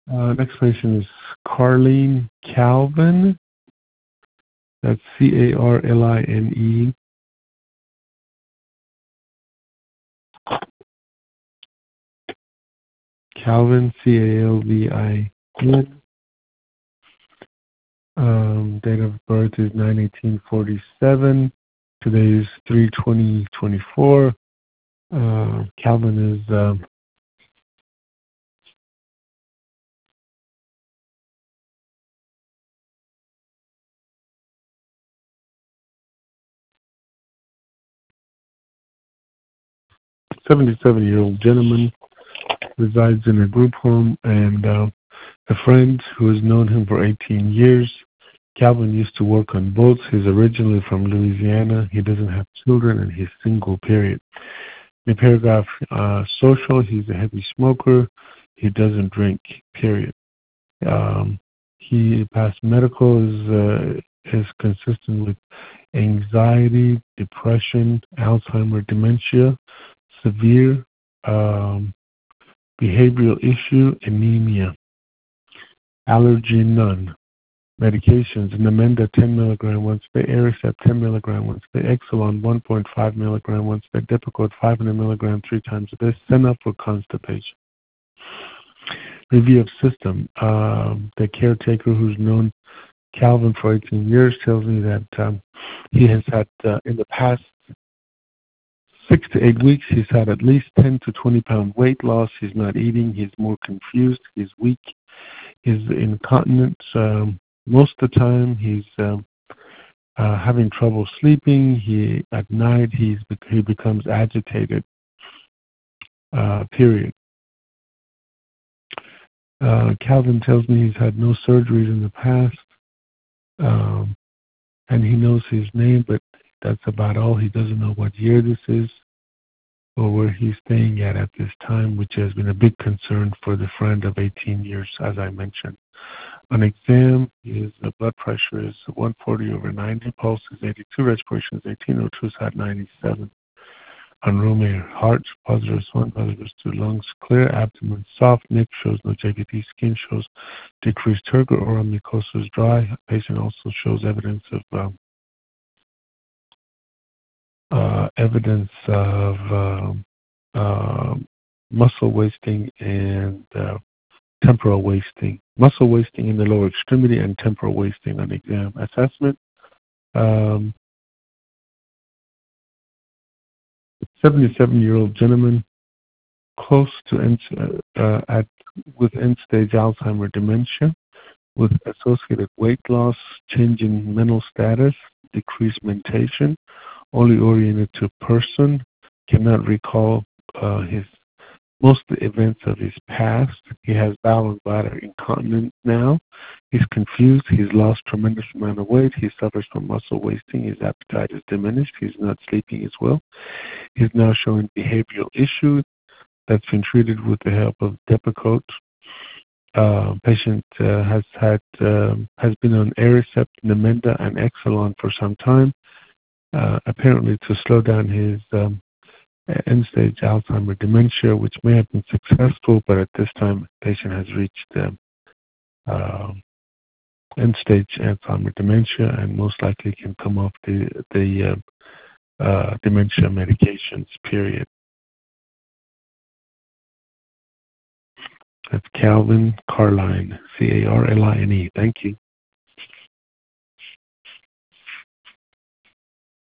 Next patient is Carleen Calvin. That's Carline. Calvin, Calvin. Date of birth is 9/18/47. Today is 3/20/24. Calvin is 77-year-old gentleman, resides in a group home, and a friend who has known him for 18 years. Calvin used to work on boats. He's originally from Louisiana. He doesn't have children, and he's single, period. In paragraph social, he's a heavy smoker. He doesn't drink, period. He passed medical is consistent with anxiety, depression, Alzheimer, dementia, severe behavioral issue, anemia. Allergy, none. Medications, Namenda 10 milligram once a day, Aricept 10 milligram once a day, Exelon 1.5 milligram once a day, Depakote 500 milligram 3 times a day. Senna for constipation. Review of system. The caretaker who's known Calvin for 18 years tells me that he has had, in the past 6 to 8 weeks, he's had at least 10 to 20 pound weight loss. He's not eating. He's more confused. He's weak. He's incontinent. Most of the time, he's having trouble sleeping. At night, he becomes agitated. Period. Calvin tells me he's had no surgeries in the past, and he knows his name, but that's about all. He doesn't know what year this is or where he's staying at this time, which has been a big concern for the friend of 18 years, as I mentioned. On exam, his blood pressure is 140/90, pulse is 82, respiration is 18, O2 sat 97. On room air, heart positive 1, positive 2, lungs clear, abdomen soft, neck shows no JPT, skin shows decreased turgor, oral mucosa is dry. Patient also shows evidence of muscle wasting and temporal wasting. Muscle wasting in the lower extremity and temporal wasting on exam. Assessment. 77-year-old gentleman, close to with end-stage Alzheimer dementia, with associated weight loss, change in mental status, decreased mentation, only oriented to person, cannot recall most of the events of his past. He has bowel and bladder incontinence now. He's confused. He's lost tremendous amount of weight. He suffers from muscle wasting. His appetite is diminished. He's not sleeping as well. He's now showing behavioral issues that's been treated with the help of Depakote. Patient has been on Aricept, Namenda, and Exelon for some time, apparently to slow down his end-stage Alzheimer dementia, which may have been successful, but at this time, the patient has reached end-stage Alzheimer dementia and most likely can come off the dementia medications, period. That's Calvin Carline, Carline. Thank you.